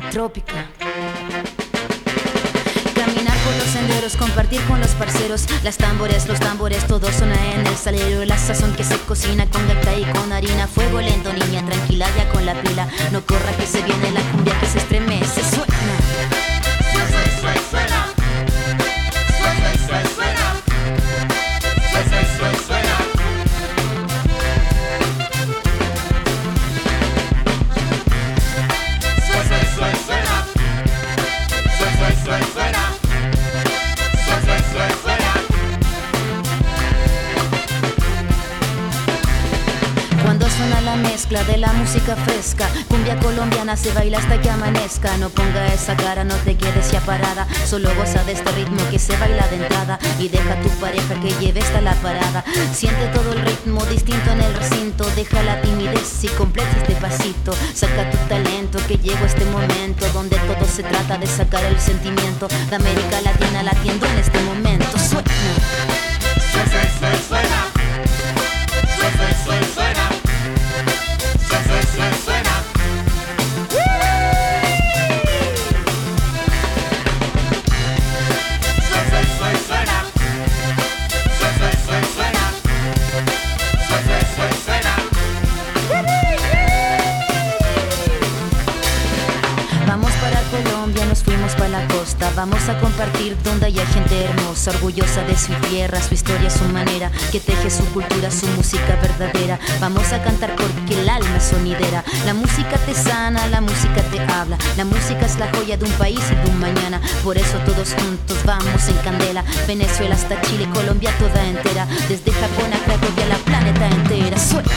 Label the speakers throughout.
Speaker 1: trópica. Caminar por los senderos, compartir con los parceros. Los tambores, todos suena en el salero. La sazón que se cocina con gaita y con harina. Fuego lento, niña, tranquila ya con la pila. No corra que se viene la cumbia que se estremece. Suena.
Speaker 2: Suena.
Speaker 1: Cuando suena la mezcla de la música fresca, cumbia colombiana se baila hasta que amanezca. No ponga esa cara, no te quedes ya parada. Solo goza de este ritmo que se baila de entrada. Y deja a tu pareja que lleve hasta la parada. Siente todo el ritmo distinto en el recinto. Deja la timidez y completa este pasito. Saca tu talento que llegó este momento donde todo se trata de sacar el sentimiento de América Latina latiendo en este momento. Suena. Vamos para Colombia, nos fuimos para la costa. Vamos a compartir donde haya gente hermosa, orgullosa de su tierra, su historia, su manera, que teje su cultura, su música verdadera. Vamos a cantar porque el alma es sonidera. La música te sana, la música te habla. La música es la joya de un país y de un mañana. Por eso todos juntos vamos en candela. Venezuela hasta Chile, Colombia toda entera. Desde Japón a Cracovia, la planeta entera. Suena.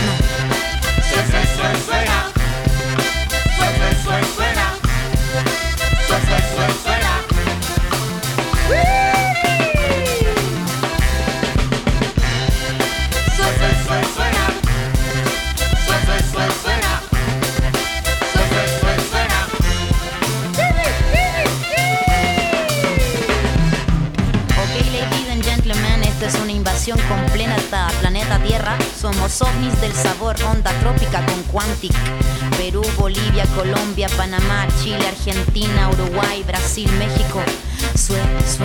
Speaker 1: Es una invasión con planeta Tierra. Somos ovnis del sabor, onda trópica con Quantic. Perú, Bolivia, Colombia, Panamá, Chile, Argentina, Uruguay, Brasil, México. Sue.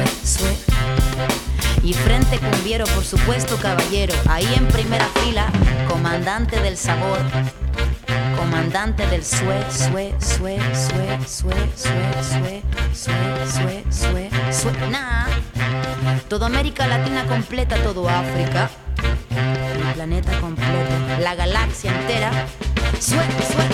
Speaker 1: Y frente cumbiero, por supuesto, caballero. Ahí en primera fila, comandante del sabor. Comandante del suena. Toda América Latina completa, todo África, el planeta completo, la galaxia entera. Suena.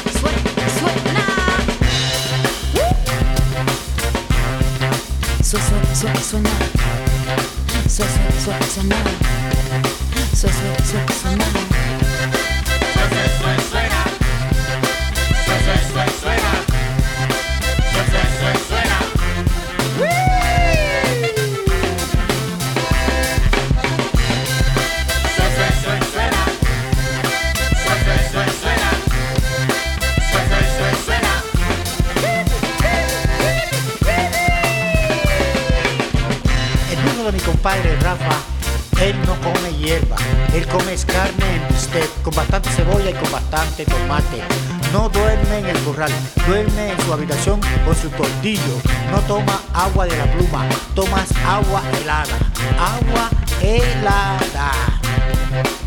Speaker 3: De mi compadre Rafa, él no come hierba, él come carne en bistec, con bastante cebolla y con bastante tomate. No duerme en el corral, duerme en su habitación con su tortillo. No toma agua de la pluma, tomas agua helada.